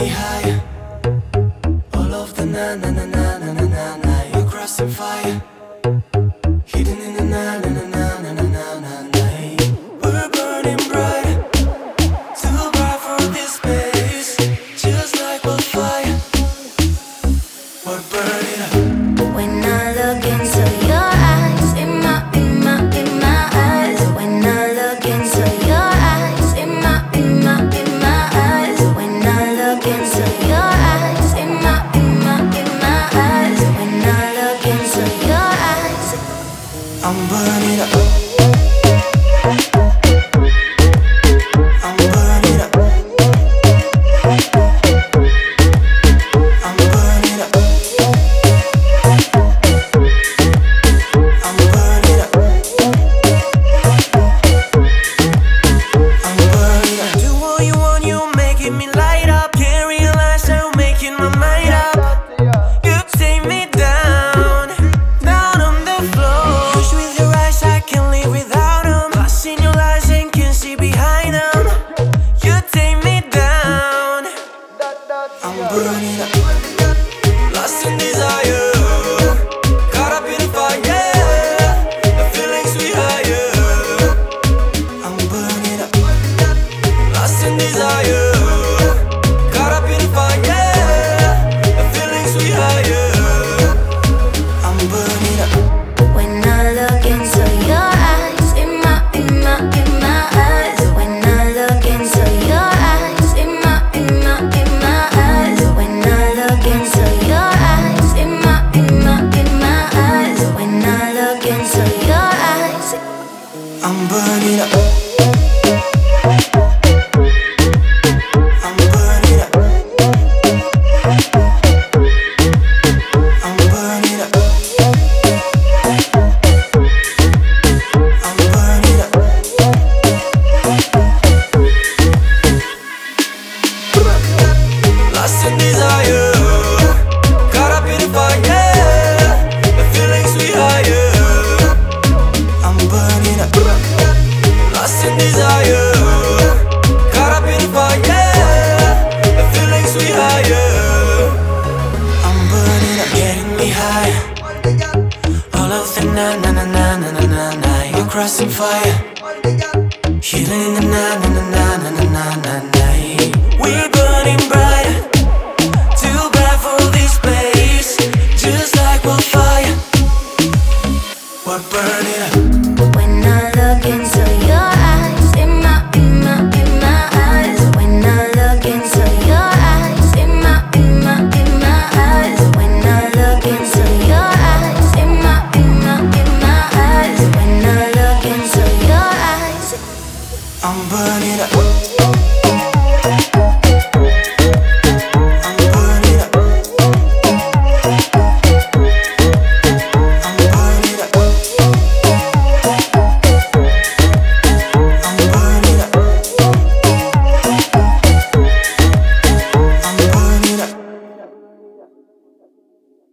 me higher. All of the na na na na na na na na. You're crossing fire, hidden in the na na na na na na na na na. We're burning bright, too bright for this space, just like wildfire. We're burning up. When I look into your eyes, in my eyes. When I look into your eyes, in my eyes. When I look into your eyes, in my eyes. When I look into your eyes, I'm burning up. I'm burning up. I'm burning up. I'm burning up. I'm burning up. Do what you want, you're making me light up. Can't realize I'm making my mind up. You take me down, down on the floor. Push with your eyes, I can't live without them. Lost in your lies and can't see behind them. You take me down. I'm burning up. Lost in desire, caught up in the fire. The feelings we higher. I'm burning up. Lost in desire, caught up in the fire. The feelings we higher. I'm burning up. when I look into your eyes, in my eyes. When I look into your eyes, in my eyes. When I look into your eyes, in my eyes. When I look into your eyes, I'm burning up. I'm burning up. I'm burning up. I'm burning up. Lost in desire, caught up in the fire. The feelings we higher. I'm burning up. Lost in desire, caught up in the fire. The feelings we higher. I'm burning up, getting me high. All of the na na na na na na na na. You're crossing fire, hidden in the na na na na na na na na na. We're burning bright, too bright for this place, just like wildfire. We're burning up. when I look into your eyes, in my eyes. When I look into your eyes, in my eyes. When I look into your eyes, in my eyes. When I look into your eyes, I'm burning up.